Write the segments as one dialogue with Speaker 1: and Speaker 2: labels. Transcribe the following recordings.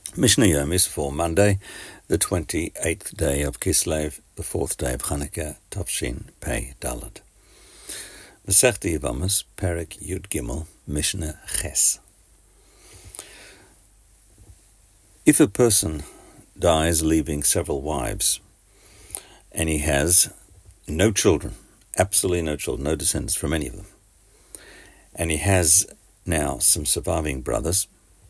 Speaker 1: Mishnah Yom is for Monday, the 28th day of Kislev, the 4th day of Chanukah, Tavshin Pei Dalad. Masechta Yevamos, Perek Yud Gimel, Mishnah Ches. If a person dies leaving several wives, and he has no children, absolutely no children, no descendants from any of them, and he has now some surviving brothers,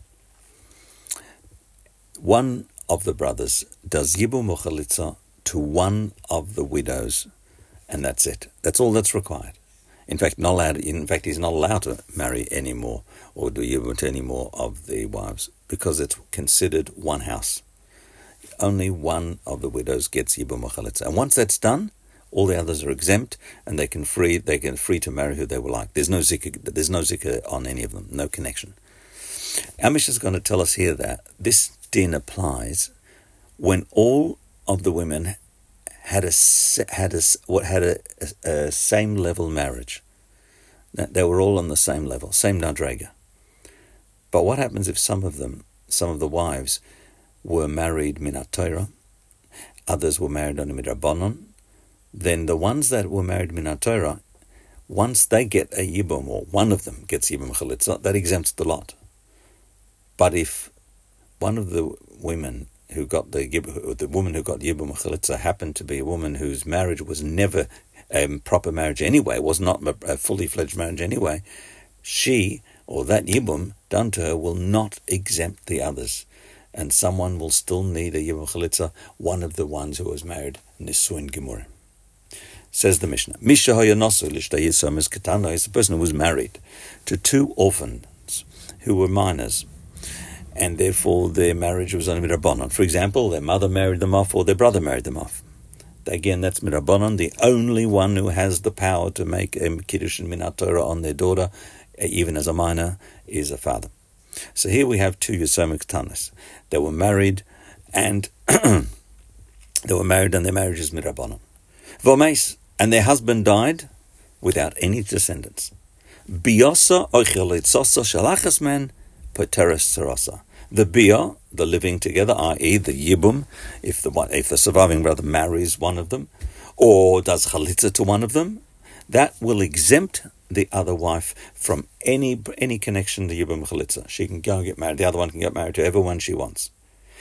Speaker 1: one of the brothers does Yibum or Chalitza to one of the widows, and that's it. That's all that's required. In fact, he's not allowed to marry any more or do Yibum to any more of the wives because it's considered one house. Only one of the widows gets Yibum or Chalitza, and once that's done, all the others are exempt, and they can free to marry who they will like. There's no zikah on any of them, no connection. Amish is going to tell us here that this din applies when all of the women had a same level marriage. They were all on the same level, same nadrega. But what happens if some of the wives were married minat Torah, others were married on a midrabanon? Then the ones that were married minat Torah, once they get a yibum, or one of them gets yibum chalitza, that exempts the lot. But if one of the women who got the woman who got Yibum Chalitza happened to be a woman whose marriage was never a proper marriage anyway, was not a fully fledged marriage anyway, she or that Yibum done to her will not exempt the others, and someone will still need a Yibum Chalitza, one of the ones who was married Nisuin Gemurim. Says the Mishnah, Misha Hoyanosu Lishtayisam is Katana is a person who was married to two orphans who were minors, and therefore their marriage was on midrabanan. For example, their mother married them off or their brother married them off. Again, that's midrabanan. The only one who has the power to make a kiddushin minat Torah on their daughter, even as a minor, is a father. So here we have two Yosomik Tanis. They were married, and their marriage is midrabanan. Vomeis, and their husband died without any descendants. Biosa oichelitzasa shalachas men poteres sarasa. The bia, the living together, i.e. the yibum, if the surviving brother marries one of them, or does chalitza to one of them, that will exempt the other wife from any connection to yibum chalitza. She can go and get married. The other one can get married to everyone she wants.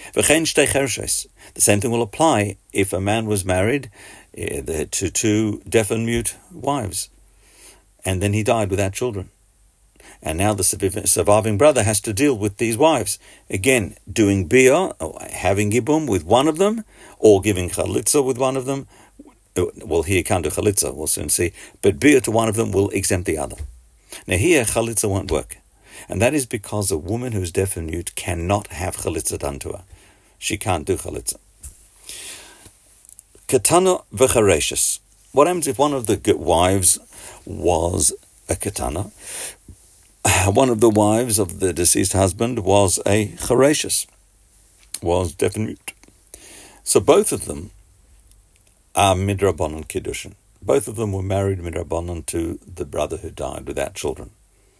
Speaker 1: The same thing will apply if a man was married to two deaf and mute wives, and then he died without children. And now the surviving brother has to deal with these wives. Again, doing bia, or having yibum with one of them, or giving chalitza with one of them. Well, here can't do chalitza, we'll soon see. But bia to one of them will exempt the other. Now here, chalitza won't work. And that is because a woman who's deaf and mute cannot have chalitza done to her. She can't do chalitza. Katana v'chareshes. What happens if one of the wives was a katana? One of the wives of the deceased husband was a chareshes, was deaf and mute. So both of them are midrabanan kiddushin. Both of them were married midrabanan to the brother who died without children.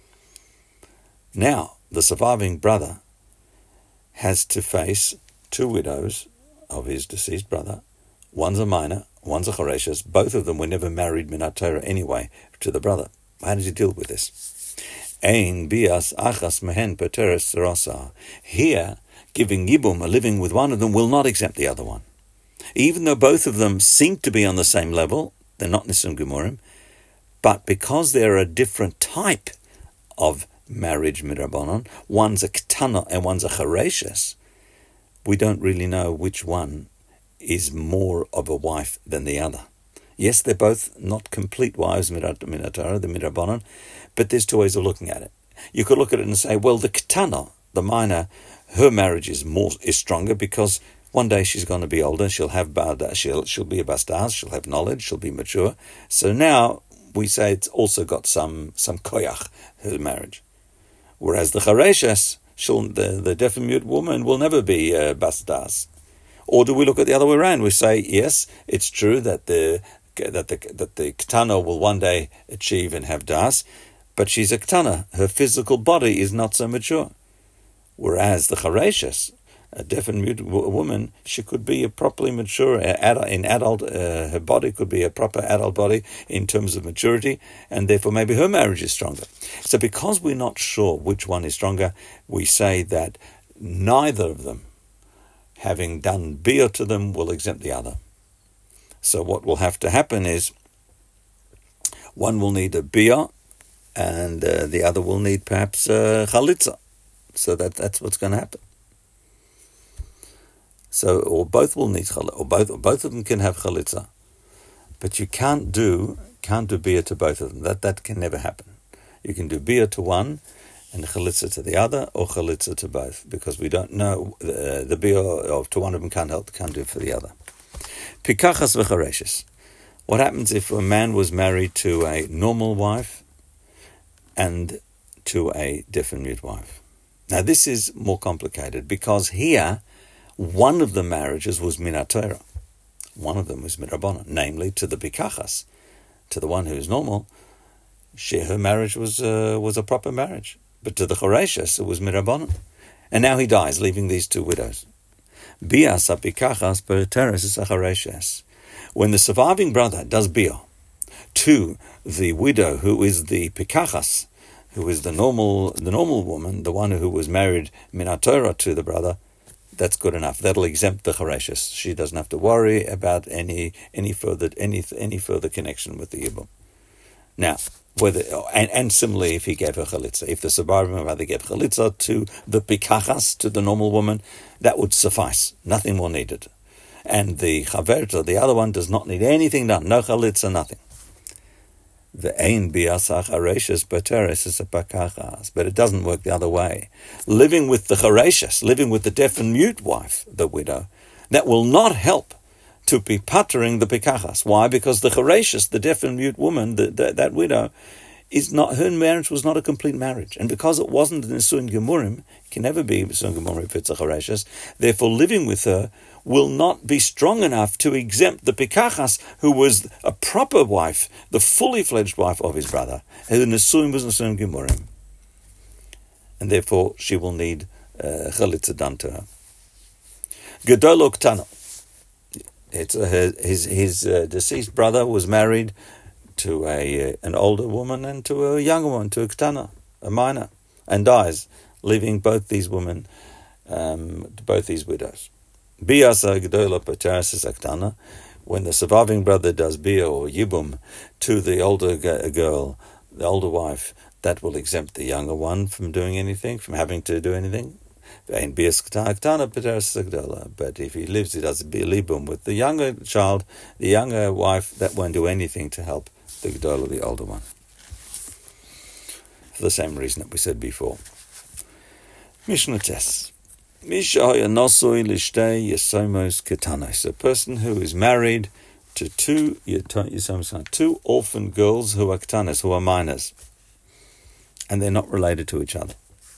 Speaker 1: Now, the surviving brother has to face two widows of his deceased brother. One's a minor, one's a chareshes. Both of them were never married minat Torah anyway to the brother. How does he deal with this? Ein bias achas mehen poteres sarasa. Here, giving yibum, a living with one of them, will not exempt the other one. Even though both of them seem to be on the same level, they're not nisun gemurim, but because they're a different type of marriage midrabanan, one's a ketana and one's a chareshes, we don't really know which one is more of a wife than the other. Yes, they're both not complete wives, minat Torah, the midrabanan, but there's two ways of looking at it. You could look at it and say, well, the ketana, the minor, her marriage is stronger because one day she's going to be older, she'll have she'll be a bastaz, she'll have knowledge, she'll be mature. So now we say it's also got some koyach, her marriage. Whereas the chareshes, the deaf and mute woman will never be bastaz. Or do we look at the other way around? We say, yes, it's true that the ketana will one day achieve and have das, but she's a ketana. Her physical body is not so mature. Whereas the chareshes, a deaf and mute woman, she could be a properly mature adult. Her body could be a proper adult body in terms of maturity, and therefore maybe her marriage is stronger. So because we're not sure which one is stronger, we say that neither of them, having done bia to them, will exempt the other. So what will have to happen is one will need a bia, and the other will need perhaps chalitza. So that's what's going to happen. So, or both will need chalitza, or both of them can have chalitza, but you can't do bia to both of them. That can never happen. You can do bia to one and chalitza to the other, or chalitza to both, because we don't know the bia to one of them can't do it for the other. Pikachas v'chareshes. What happens if a man was married to a normal wife and to a deaf and mute wife? Now this is more complicated, because here one of the marriages was min haTorah. One of them was mirabanan, namely to the pikachas, to the one who is normal. Her marriage was a proper marriage, but to the chareshes it was mirabanan. And now he dies, leaving these two widows. Bias apikachas pereteres is a chareshes. When the surviving brother does bia to the widow who is the pikachas, who is the normal woman, the one who was married min haTorah to the brother, that's good enough. That'll exempt the chareshes. She doesn't have to worry about any further connection with the yibum. Now, and similarly, if he gave her chalitza, if the surviving brother gave chalitza to the pikachas, to the normal woman, that would suffice. Nothing more needed. And the chaverta, the other one, does not need anything done. No chalitza, nothing. The ein biasach chareshes beteres is a pakachas, but it doesn't work the other way. Living with the chareshes, living with the deaf and mute wife, the widow, that will not help to be pattering the pikachas. Why? Because the chareshes, the deaf and mute woman, that widow, her marriage was not a complete marriage, and because it wasn't an Nisuin Gemurim, it can never be Nisuin Gemurim if it's a chareshes. Therefore, living with her will not be strong enough to exempt the pikachas, who was a proper wife, the fully fledged wife of his brother. The Nisuin was Nisuin Gemurim, and therefore she will need chalitza done to her. Gedolo Ktano. His deceased brother was married to an older woman and to a younger one, to a ktana, a minor, and dies, leaving both these women, both these widows. Biasa gedola pateres is ktana. When the surviving brother does bia or yibum to the older girl, the older wife, that will exempt the younger one from doing anything, from having to do anything. But if he lives, he does libum with the younger child, the younger wife, that won't do anything to help the gedola, the older one. For the same reason that we said before. Mishnah Tes. A person who is married to two orphan girls who are ketanos, who are minors, and they're not related to each other.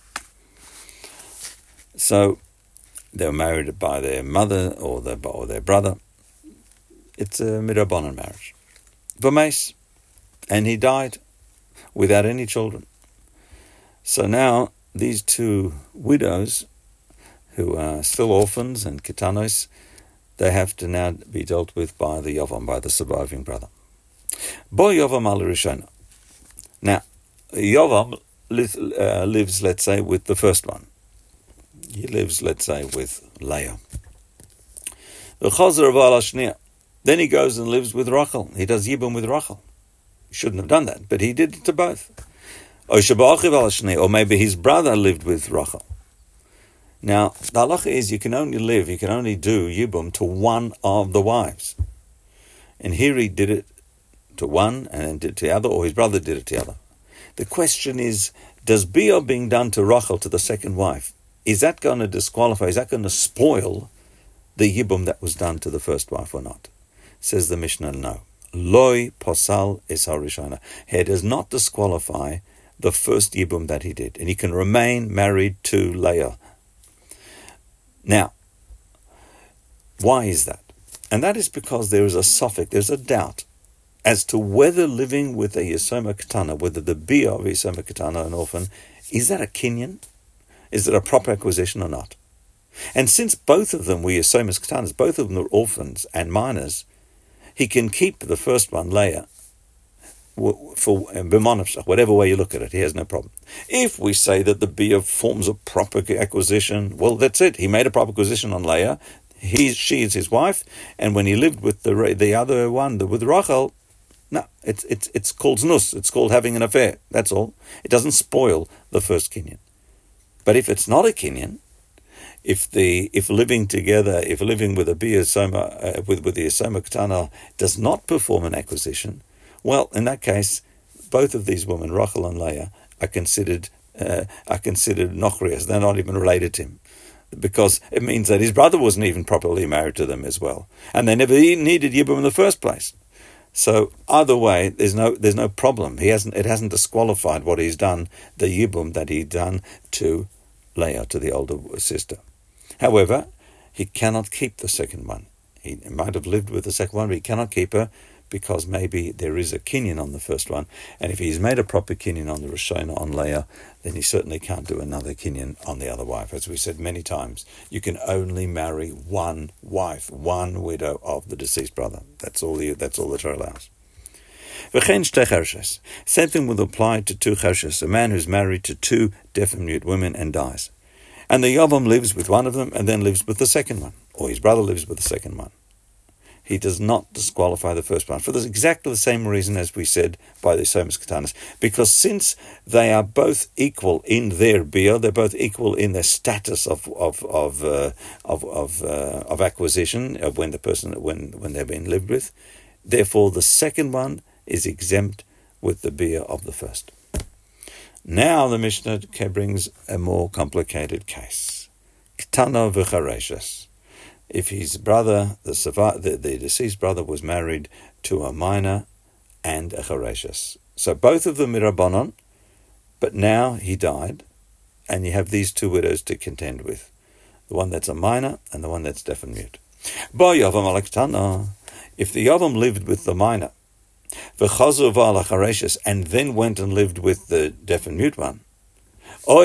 Speaker 1: So they were married by their mother or their brother. It's a mirabanan marriage. V'meis, and he died without any children. So now these two widows, who are still orphans and ketanos, they have to now be dealt with by the Yovam, by the surviving brother. Bo Yovam al Rishona. Now, Yovam lives, let's say, with the first one. He lives, let's say, with Leah. Then he goes and lives with Rachel. He does Yibum with Rachel. He shouldn't have done that, but he did it to both. Or maybe his brother lived with Rachel. Now, the halacha is you can only do Yibum to one of the wives. And here he did it to one and then did it to the other, or his brother did it to the other. The question is, does Bia being done to Rachel, to the second wife, is that going to disqualify, is that going to spoil the Yibum that was done to the first wife or not? Says the Mishnah, no. Loi posal es harishona. He does not disqualify the first Yibum that he did, and he can remain married to Leah. Now, why is that? And that is because there is a suffix, there's a doubt as to whether living with a Yesoma Ketana, whether the Bia of Yesoma Ketana, an orphan, is that a kinyan? Is it a proper acquisition or not? And since both of them were Yesomas Ketanas, both of them were orphans and minors, he can keep the first one, Leah, for b'monavshach, whatever way you look at it, he has no problem. If we say that the Bia forms a proper acquisition, well, that's it. He made a proper acquisition on Leah. She is his wife, and when he lived with the other one, with Rachel, no, it's called znus. It's called having an affair. That's all. It doesn't spoil the first kinyan. But if it's not a kinyan, if living with a Bia Soma with the Yesoma Ketana does not perform an acquisition, well, in that case, both of these women, Rachel and Leah, are considered nochrias. They're not even related to him, because it means that his brother wasn't even properly married to them as well, and they never needed Yibum in the first place. So either way, there's no problem. It hasn't disqualified what he's done, the Yibum that he'd done to Leah, to the older sister. However, he cannot keep the second one. He might have lived with the second one, but he cannot keep her, because maybe there is a kinyan on the first one, and if he's made a proper kinyan on the Rishona, on Leah, then he certainly can't do another kinyan on the other wife. As we said many times, you can only marry one wife, one widow of the deceased brother. That's all the Torah allows. Same thing will apply to two chershes, a man who's married to two deaf and mute women and dies. And the Yavam lives with one of them and then lives with the second one, or his brother lives with the second one. He does not disqualify the first one for exactly the same reason as we said by the Yesomas Ketanas, because since they are both equal in their bia, they're both equal in their status of acquisition of when they're being lived with. Therefore, the second one is exempt with the bia of the first. Now the Mishnah brings a more complicated case. Ketana v'chareshes. If his brother, the deceased brother, was married to a minor and a chareshes. So both of them mirabanan, but now he died, and you have these two widows to contend with. The one that's a minor and the one that's deaf and mute. If the Yavam lived with the minor, and then went and lived with the deaf and mute one, or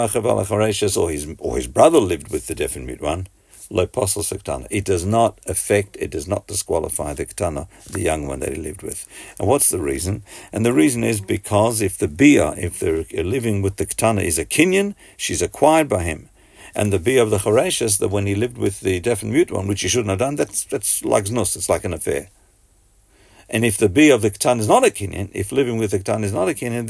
Speaker 1: his brother lived with the deaf and mute one, it does not disqualify the Ketana, the young one that he lived with. And what's the reason? And the reason is because if they're living with the Ketana is a kinyan, she's acquired by him. And the Bia of the Chareshes, that when he lived with the deaf and mute one, which he shouldn't have done, that's like znus, it's like an affair. And if the Bia of the Ketana is not a kinyan, if living with the Ketana is not a kinyan,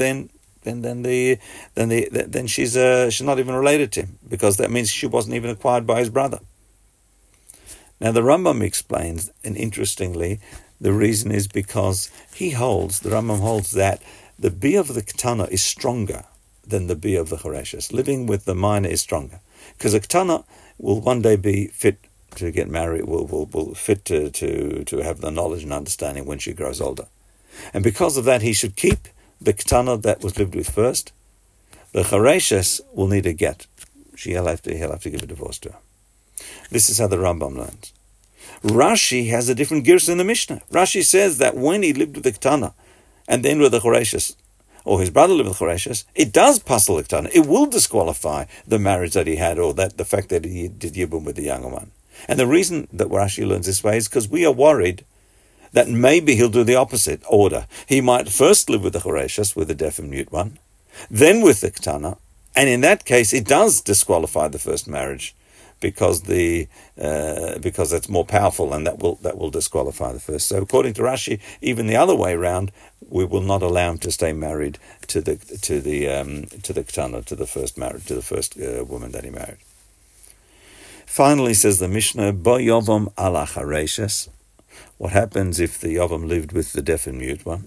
Speaker 1: then she's not even related to him, because that means she wasn't even acquired by his brother. Now the Rambam explains, and interestingly, the reason is because the Rambam holds that the Bia of the Ketana is stronger than the Bia of the Chareshes. Living with the minor is stronger, because a Ketana will one day be fit to get married, will fit to have the knowledge and understanding when she grows older. And because of that, he should keep the Ketana that was lived with first. The Chareshes will need a get. He'll have to give a divorce to her. This is how the Rambam learns. Rashi has a different girsa in the Mishnah. Rashi says that when he lived with the Ketana and then with the Chareshes, or his brother lived with the Chareshes, it does puzzle the Ketana. It will disqualify the marriage that he had, or the fact that he did Yibum with the younger one. And the reason that Rashi learns this way is because we are worried that maybe he'll do the opposite order. He might first live with the Chareshes, with the deaf and mute one, then with the Ketana, and in that case it does disqualify the first marriage, because that's more powerful, and that will disqualify the first. So according to Rashi, even the other way around, we will not allow him to stay married to the Ketana, to the first marriage, to the first woman that he married. Finally, says the Mishnah, Bo Yovam ala Chareshes. What happens if the Yavam lived with the deaf and mute one?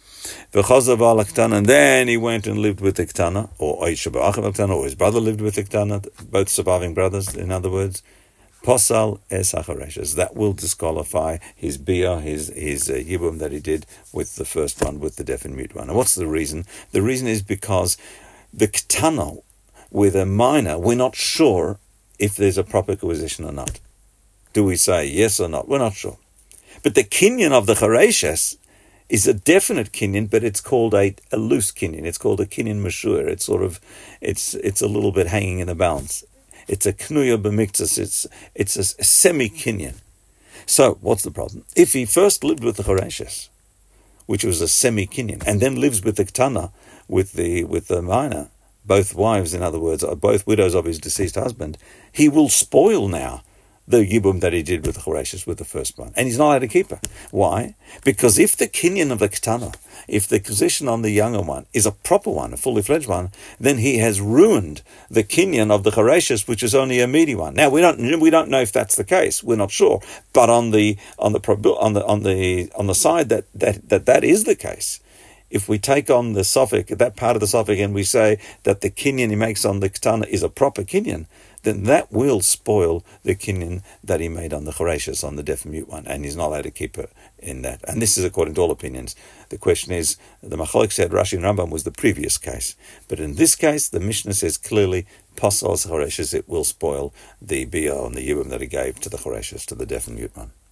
Speaker 1: And then he went and lived with the Ketana, or his brother lived with the Ketana, both surviving brothers, in other words. Posal es hachareshes. That will disqualify his bia, his yibum that he did with the first one, with the deaf and mute one. And what's the reason? The reason is because the Ketana with a minor, we're not sure if there's a proper acquisition or not. Do we say yes or not? We're not sure. But the kinyan of the Chareshes is a definite kinyan, but it's called a loose kinyan. It's called a kinyan mashur. It's a little bit hanging in the balance. It's a knuya b'miktas. It's a semi-kinyan. So what's the problem? If he first lived with the Choreshes, which was a semi-kinyan, and then lives with the Ketana, with the minor, both wives, in other words, are both widows of his deceased husband, he will spoil now the Yibum that he did with the Choreshes, with the first one. And he's not allowed to keep her. Why? Because if the kinyan of the Ketana, if the position on the younger one is a proper one, a fully fledged one, then he has ruined the kinyan of the Choreshes, which is only a meaty one. Now we don't know if that's the case. We're not sure. But on the side that is the case, if we take on the suffix, that part of the suffix, and we say that the kinyan he makes on the Ketana is a proper kinyan, then that will spoil the kinyan that he made on the Choreshes, on the deaf and mute one, and he's not allowed to keep her in that. And this is according to all opinions. The question is, the Machlok said Rashi and Rambam was the previous case, but in this case, the Mishnah says clearly, Pasal Choreshes, it will spoil the Bia and the Yibum that he gave to the Choreshes, to the deaf and mute one.